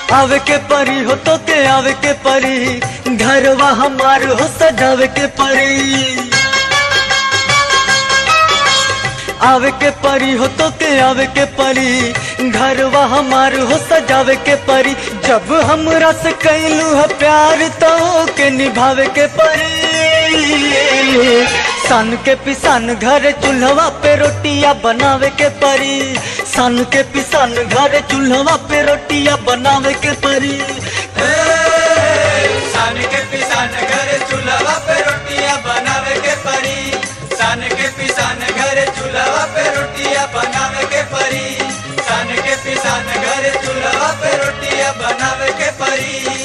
आवे के परी हो तो के आवे के परी, घरवा हमार हो सजावे के परी। आवे के परी हो तो के आवे के परी, घरवा हमार हो सजावे के परी। जब हमरा से कैलू है प्यार तो के निभावे के परी। सन के पिसान घर चूल्हा पे रोटियां बनावे के परी। सन के पिसान घर चूल्हा पे रोटियां बनावे के परी। सन के पिसान घर चूल्हा पे रोटियां बनावे के परी। सन के पिसान घर चूल्हा पे रोटियां बनावे के परी। सन के पिसान घर चूल्हा पे रोटियां बनावे के परी।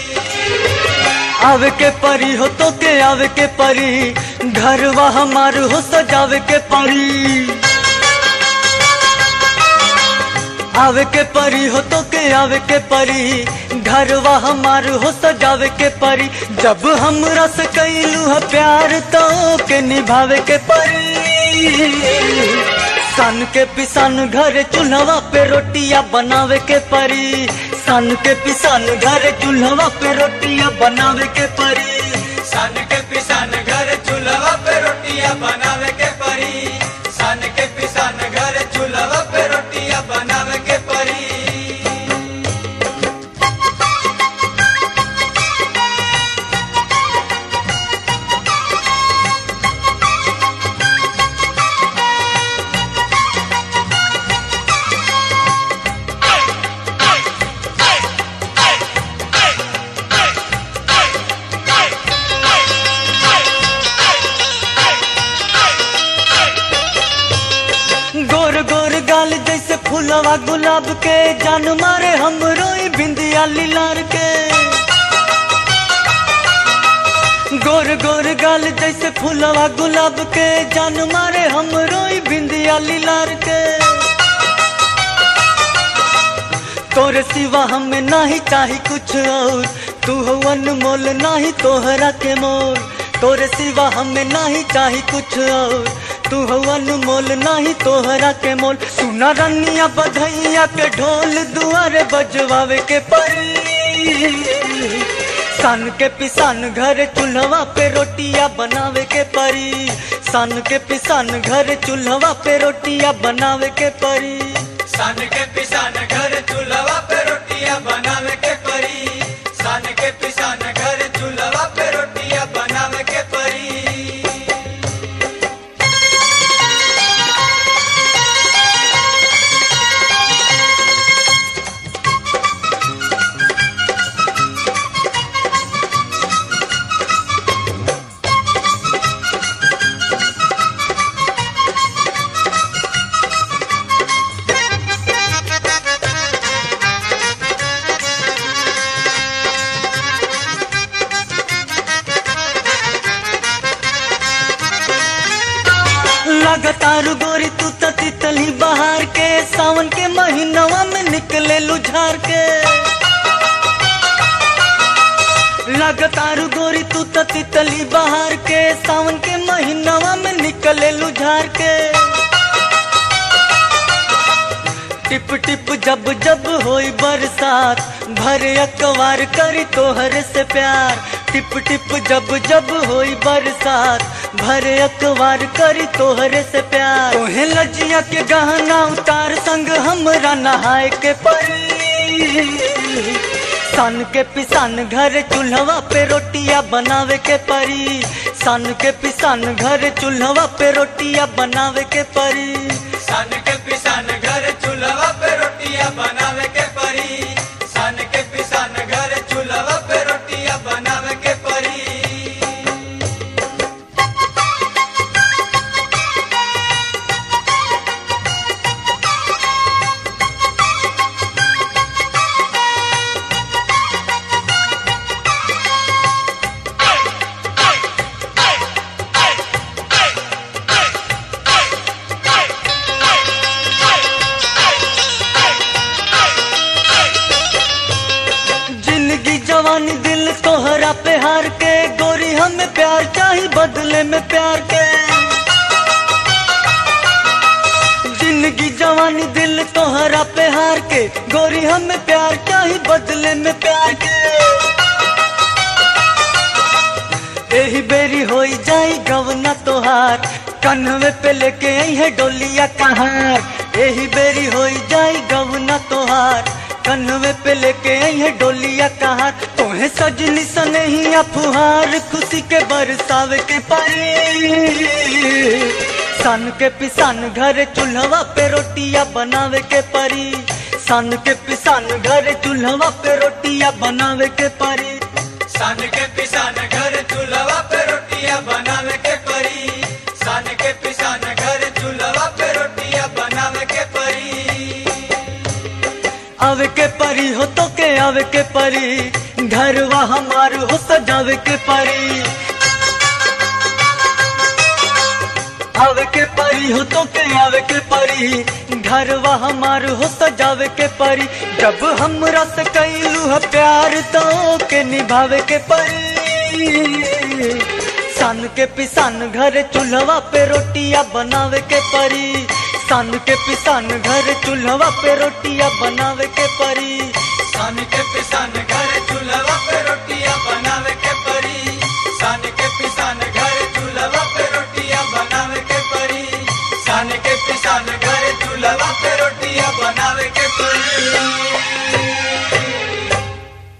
आवे के परी हो तो के आवे के परी, घरवा हमार हो सजावे के परी। आवे के परी हो तो के आवे के परी, घरवा हमार हो सजावे के परी। जब हमरा से कैलू है प्यार तो के निभावे के परी। सन के पिसान घर चूल्हा पे रोटियां बनावे के परी। सन के पिसान घर चूल्हा पे रोटियां बनावे के परी। सन के पिसान घर चूल्हा पे रोटियां बनावे के परी। सन के पिसान घर चूल्हा पे रोटियां बनावे के परी। गोर गोर गाल जैसे फूलवा गुलाब के, जान मारे हमरो बिंदिया लीलार के। गोर गोर गाल जैसे फूलवा गुलाब के, जान मारे हमरो बिंदिया लीलार के। तोरे सिवा हमें नहीं चाही कुछ और, तू हो अनमोल नहीं तोहरा के मोल। तोरे सिवा हमें नहीं चाही कुछ और, तू हो अनमोल नहीं तोहरा के मोल। सुना रनिया बधैया के ढोल दुआरे बजवावे के परी। सन के पिसान घर चूल्हा पे रोटियां बनावे के परी। सन के पिसान घर चूल्हा पे रोटियां बनावे के परी। सन के पिसान घर चूल्हा पे रोटियां बनावे के परी। सन के पिसान घर चूल्हा पे रोटियां बनावे के परी। लगातार गोरी तू तितली बहार के, सावन के महीनवा में निकले लुझार के। लगातार गोरी तू तितली बहार के, सावन के महीनवा में निकले लुझार के। टिप टिप जब जब होई बरसात, भरे अकवार करी तोहरे से प्यार। टिप टिप जब जब होई बरसात, भरे अकवार करी तोहरे से प्यार। तोहे लजिया के गहना उतार, संग हमरा नहाए के परी। सन के पिसान घर चूल्हा पे रोटियां बनावे के परी। सन के पिसान घर चूल्हा पे रोटियां बनावे के परी। सन के पिसान घर चूल्हा पे रोटियां बनावे के परी। सन के पिसान घर चूल्हा पे रोटियां बनावे के परी। जवानी दिल तोहरा पे हार के, गोरी हमें प्यार चाहिए बदले में प्यार के। जिंदगी जवानी दिल तोहरा तोहरा पे हार के गोरी हमें प्यार चाही बदले में प्यार के। एही बेरी होई जाई गवना तोहार कन्हवे पे लेके आई है डोलिया कहार। एही बेरी होई जाई गवना तोहार कन्हवे पे लेके आई है डोलिया कहार। तोहे सजनी सनहिया फुहार खुशी के बरसावे के पारी। सन के पिसान घर चूल्हा पे रोटियां बनावे के परी। सन के पिसान घर चूल्हा पे रोटियां बनावे के परी। सन के पिसान घर चूल्हा पे रोटियां बनावे के परी। सन के पिसान घर चूल्हा पे रोटियां बनावे के परी। आवे के परी हो तो के आवे के परी घरवा हमार हो सजावे के परी। आवे के परी हो तो के आवे के परी घरवा हमार हो सजावे के परी। जब हमरा से कैलू है प्यार तो के निभावे के परी। सन के पिसान घर चूल्हा पे रोटियां बनावे के परी। सन के पिसान घर चूल्हा पे रोटियां बनावे के परी। सन के पिसान घर चूल्हा पे रोटियां बनावे के परी।